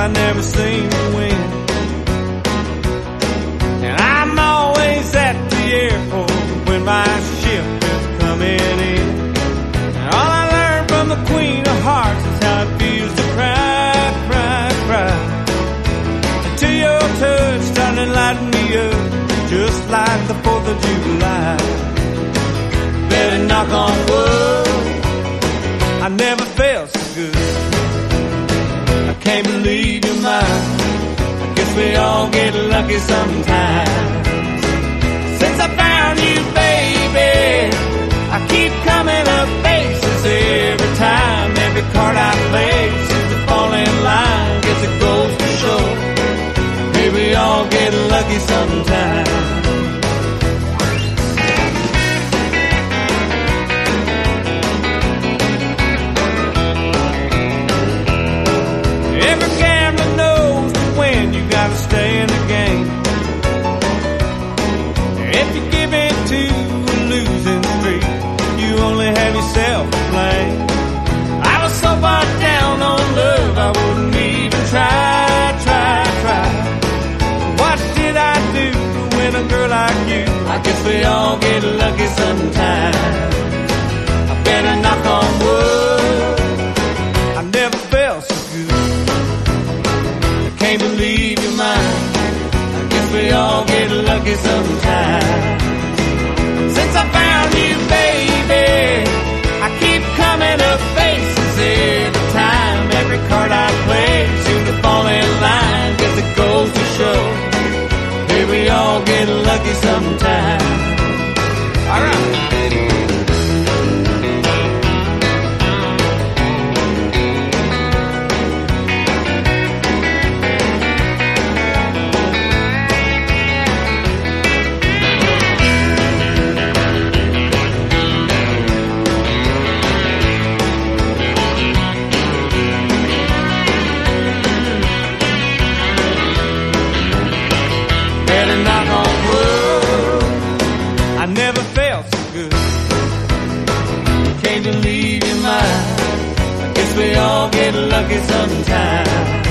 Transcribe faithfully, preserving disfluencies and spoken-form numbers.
I never seen the wind. And I'm always at the airport when my ship is coming in. And all I learned from the Queen of Hearts is how it feels to cry, cry, cry. Until your touch started lighting me up, just like the fourth of July. Better knock on wood, I never felt so good. I can't believe you're mine. I guess we all get lucky sometimes. Since I found you, baby, I keep coming up faces every time. Every card I play seems to fall in line. Guess it goes to show, hey, we all get lucky sometimes. Every gambler knows that when you gotta stay in the game. If you give in to a losing streak, you only have yourself to blame. I was so far down on love, I wouldn't even try, try, try. What did I do to win a girl like you? I guess we all get lucky sometimes. I better knock on wood, I never felt so good. Can't believe you're mine. I guess we all get lucky sometimes. Since I found you, baby, I keep coming up faces every time. Every card I play seems to fall in line. Guess it goes to show, hey, we all get lucky sometimes. All right. I never felt so good. Can't believe you're mine. I guess we all get lucky sometimes.